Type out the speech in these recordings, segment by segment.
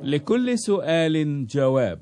لكل سؤال جواب.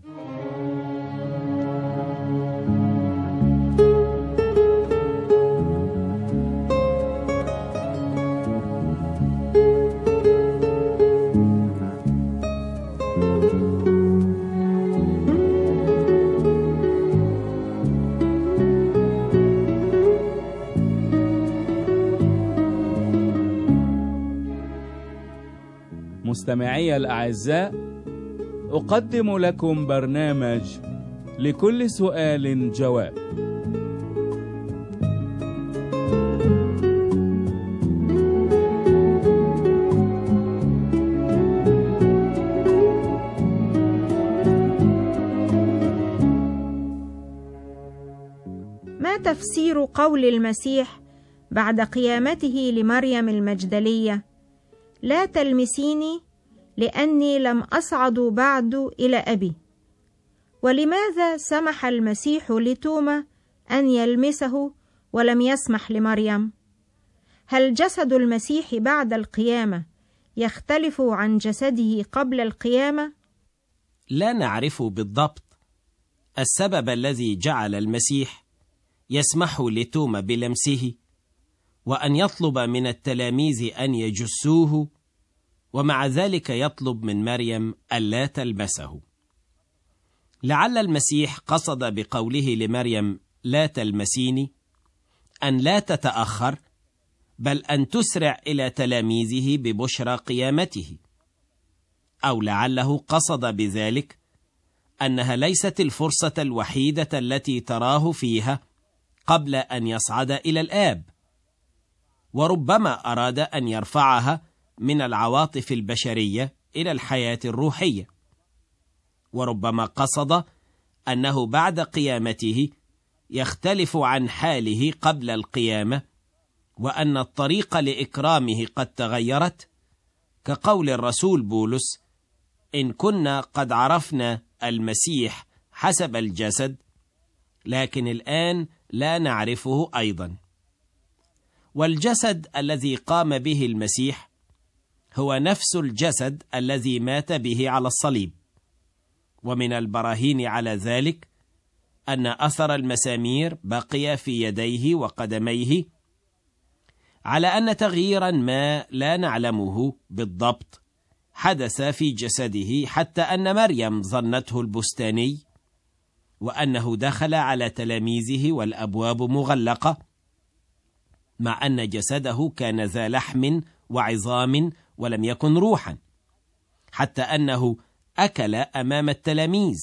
مستمعي الأعزاء، أقدم لكم برنامج لكل سؤال جواب. ما تفسير قول المسيح بعد قيامته لمريم المجدلية: لا تلمسيني لأني لم أصعد بعد إلى أبي؟ ولماذا سمح المسيح لتوما أن يلمسه ولم يسمح لمريم؟ هل جسد المسيح بعد القيامة يختلف عن جسده قبل القيامة؟ لا نعرف بالضبط السبب الذي جعل المسيح يسمح لتوما بلمسه وأن يطلب من التلاميذ أن يجسوه، ومع ذلك يطلب من مريم ألا تلمسه. لعل المسيح قصد بقوله لمريم لا تلمسيني أن لا تتأخر، بل أن تسرع إلى تلاميذه ببشرى قيامته. أو لعله قصد بذلك أنها ليست الفرصة الوحيدة التي تراه فيها قبل أن يصعد إلى الآب، وربما أراد أن يرفعها من العواطف البشرية إلى الحياة الروحية. وربما قصد أنه بعد قيامته يختلف عن حاله قبل القيامة، وأن الطريقة لإكرامه قد تغيرت، كقول الرسول بولس: إن كنا قد عرفنا المسيح حسب الجسد، لكن الآن لا نعرفه أيضا. والجسد الذي قام به المسيح هو نفس الجسد الذي مات به على الصليب. ومن البراهين على ذلك أن أثر المسامير بقي في يديه وقدميه، على أن تغييرا ما لا نعلمه بالضبط حدث في جسده، حتى أن مريم ظنته البستاني، وأنه دخل على تلاميذه والأبواب مغلقة، مع أن جسده كان ذا لحم وعظام ولم يكن روحا، حتى أنه أكل أمام التلاميذ.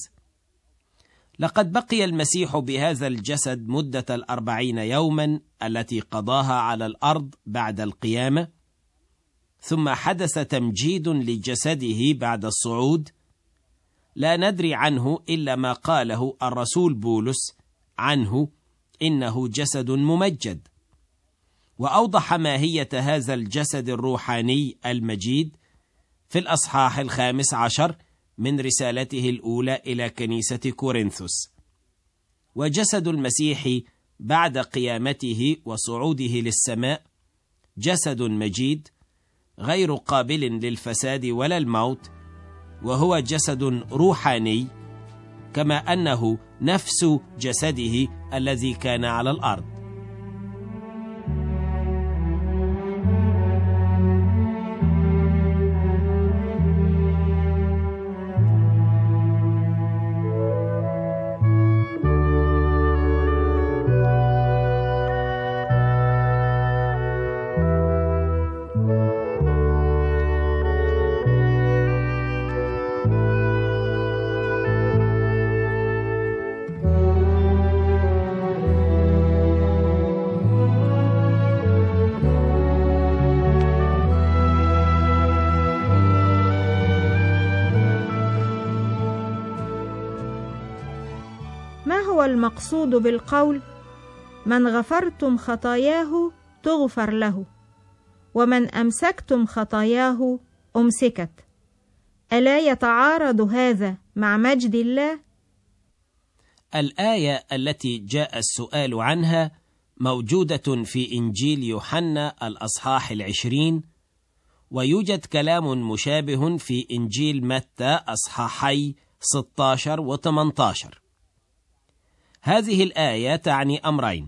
لقد بقي المسيح بهذا الجسد مدة 40 يوما التي قضاها على الأرض بعد القيامة، ثم حدث تمجيد لجسده بعد الصعود، لا ندري عنه إلا ما قاله الرسول بولس عنه: إنه جسد ممجد. وأوضح ماهية هذا الجسد الروحاني المجيد في الأصحاح 15 من رسالته الأولى إلى كنيسة كورنثوس. وجسد المسيح بعد قيامته وصعوده للسماء جسد مجيد غير قابل للفساد ولا الموت، وهو جسد روحاني، كما أنه نفس جسده الذي كان على الأرض. ما هو المقصود بالقول: من غفرتم خطاياه تغفر له، ومن أمسكتم خطاياه أمسكت؟ ألا يتعارض هذا مع مجد الله؟ الآية التي جاء السؤال عنها موجودة في إنجيل يوحنا الأصحاح 20، ويوجد كلام مشابه في إنجيل متى أصحاحي 16 و 18. هذه الآية تعني أمرين: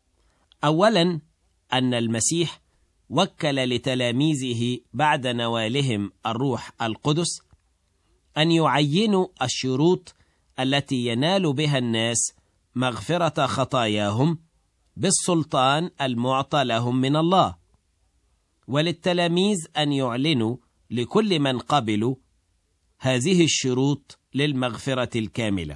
أولا أن المسيح وكل لتلاميذه بعد نوالهم الروح القدس أن يعينوا الشروط التي ينال بها الناس مغفرة خطاياهم بالسلطان المعطى لهم من الله، وللتلاميذ أن يعلنوا لكل من قبلوا هذه الشروط للمغفرة الكاملة.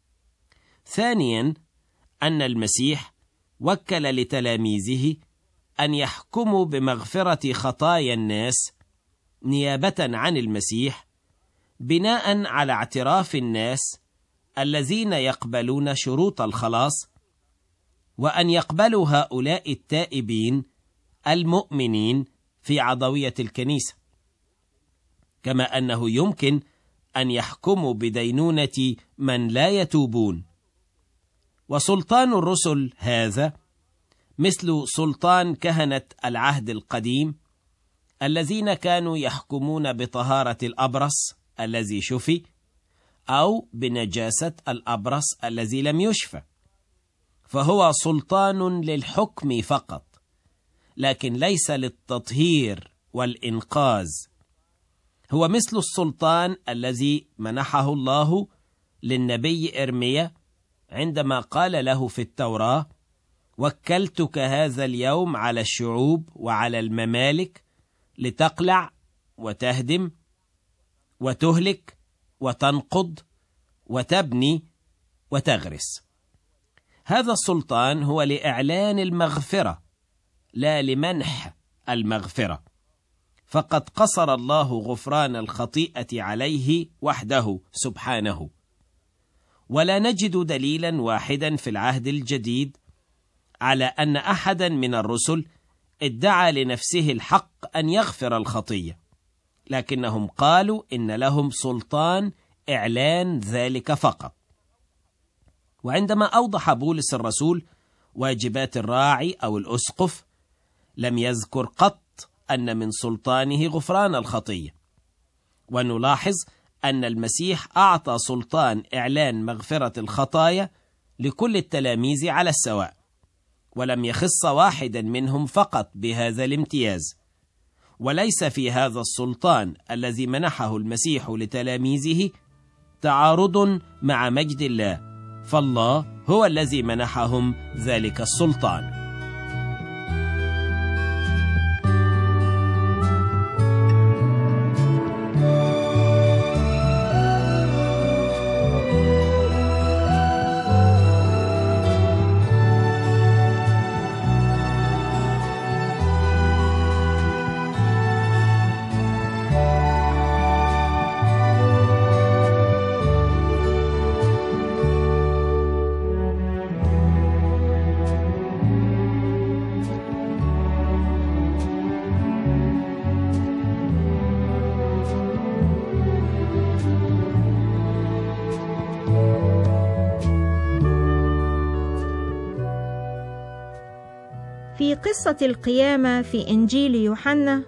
ثانيا أن المسيح وكل لتلاميذه أن يحكموا بمغفرة خطايا الناس نيابة عن المسيح، بناء على اعتراف الناس الذين يقبلون شروط الخلاص، وأن يقبلوا هؤلاء التائبين المؤمنين في عضوية الكنيسة، كما أنه يمكن أن يحكموا بدينونة من لا يتوبون. وسلطان الرسل هذا مثل سلطان كهنة العهد القديم الذين كانوا يحكمون بطهارة الأبرص الذي شفي، أو بنجاسة الأبرص الذي لم يشفى، فهو سلطان للحكم فقط، لكن ليس للتطهير والإنقاذ. هو مثل السلطان الذي منحه الله للنبي إرميا عندما قال له في التوراة: وكلتك هذا اليوم على الشعوب وعلى الممالك لتقلع وتهدم وتهلك وتنقض وتبني وتغرس. هذا السلطان هو لإعلان المغفرة لا لمنح المغفرة، فقد قصر الله غفران الخطيئة عليه وحده سبحانه. ولا نجد دليلا واحدا في العهد الجديد على أن أحدا من الرسل ادعى لنفسه الحق أن يغفر الخطية، لكنهم قالوا إن لهم سلطان إعلان ذلك فقط. وعندما أوضح بولس الرسول واجبات الراعي أو الأسقف، لم يذكر قط أن من سلطانه غفران الخطية. ونلاحظ أن المسيح أعطى سلطان إعلان مغفرة الخطايا لكل التلاميذ على السواء، ولم يخص واحدا منهم فقط بهذا الامتياز. وليس في هذا السلطان الذي منحه المسيح لتلاميذه تعارض مع مجد الله، فالله هو الذي منحهم ذلك السلطان. في قصة القيامة في إنجيل يوحنا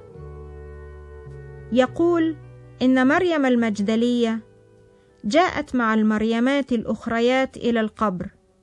يقول إن مريم المجدلية جاءت مع المريمات الأخريات إلى القبر،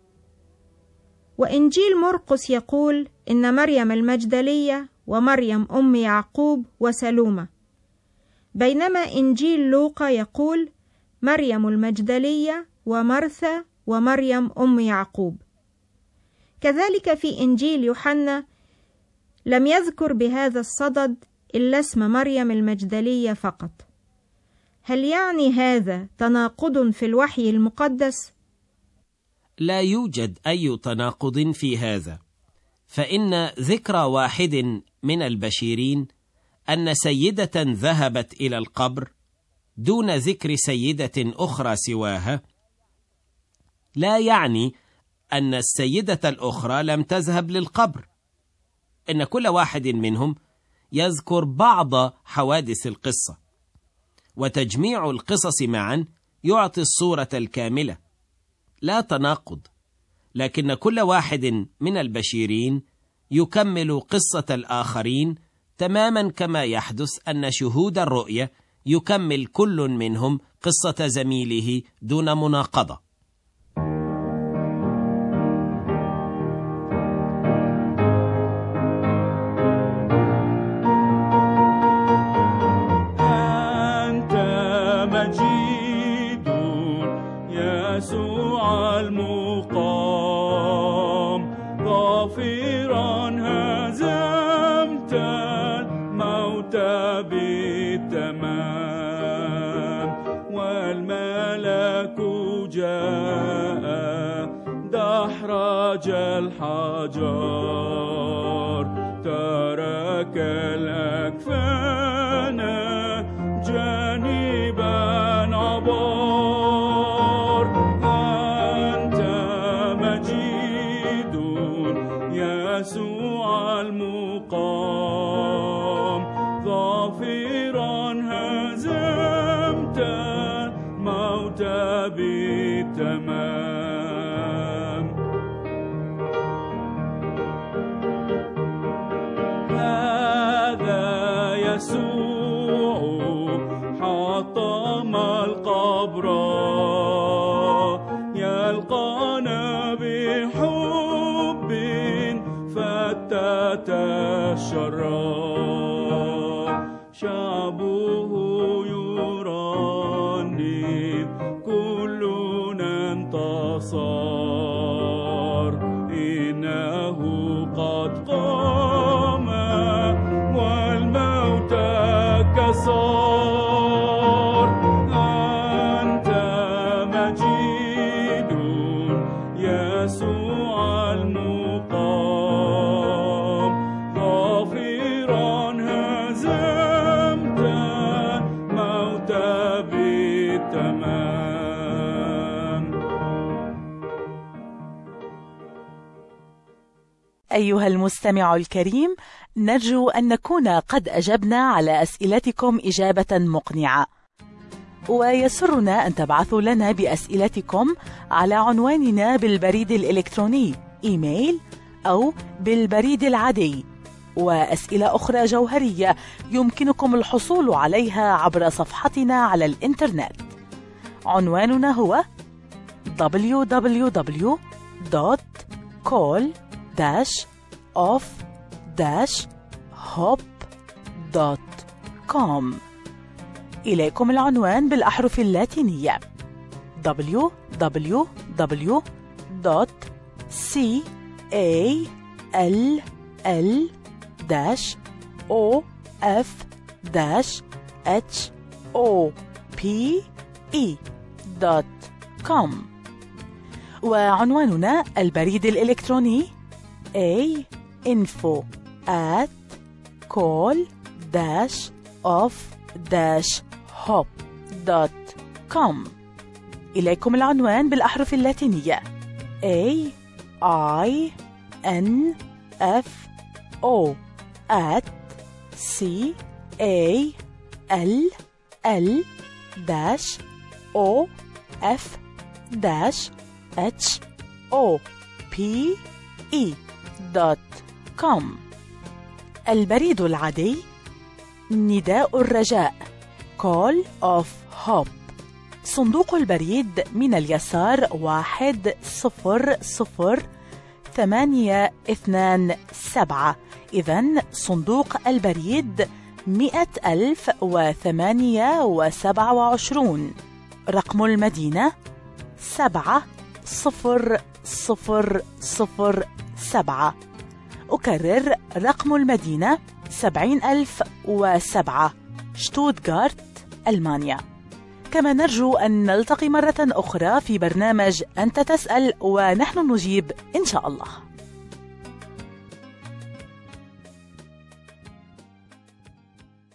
وإنجيل مرقس يقول إن مريم المجدلية ومريم أم يعقوب وسلومة، بينما إنجيل لوقا يقول مريم المجدلية ومرثا ومريم أم يعقوب. كذلك في إنجيل يوحنا لم يذكر بهذا الصدد إلا اسم مريم المجدلية فقط. هل يعني هذا تناقض في الوحي المقدس؟ لا يوجد أي تناقض في هذا، فإن ذكر واحد من البشيرين أن سيدة ذهبت إلى القبر دون ذكر سيدة أخرى سواها لا يعني أن السيدة الأخرى لم تذهب للقبر. إن كل واحد منهم يذكر بعض حوادث القصة، وتجميع القصص معا يعطي الصورة الكاملة. لا تناقض، لكن كل واحد من البشيرين يكمل قصة الآخرين تماما كما يحدث أن شهود الرؤية يكمل كل منهم قصة زميله دون مناقضة. يسوع المقام غافرا هزمت الموت بالتمام، والملك جاء دحرج الحجار، ترك الأكفان جانبا عبار. أنت مجيد يسوع المقام ظافرا هزمت الموت بالتمام. هذا يسوع حطم القبر، يلقانا بحب فتت الشر، شعبه يرنم كلنا انتصر، إنه قد قام والموت كسر. أنت مجيد يسوع المقام غافرا هزمت الموت بالتمام. أيها المستمع الكريم، نرجو أن نكون قد أجبنا على أسئلتكم إجابة مقنعة، ويسرنا أن تبعثوا لنا بأسئلتكم على عنواننا بالبريد الإلكتروني إيميل أو بالبريد العادي. وأسئلة أخرى جوهرية يمكنكم الحصول عليها عبر صفحتنا على الإنترنت. عنواننا هو www.call-off-hop.com. إليكم العنوان بالأحرف اللاتينية www.call-off-hope.com. وعنواننا البريد الإلكتروني info@call-off-hop.com. إليكم العنوان بالأحرف اللاتينية call-off-hope.com. البريد العادي نداء الرجاء Call of Hope، صندوق البريد من اليسار 100,827. إذن صندوق البريد 100,028. رقم المدينة 70007. أكرر رقم المدينة 70,007، شتوتغارت، ألمانيا. كما نرجو أن نلتقي مرة أخرى في برنامج أنت تسأل ونحن نجيب إن شاء الله.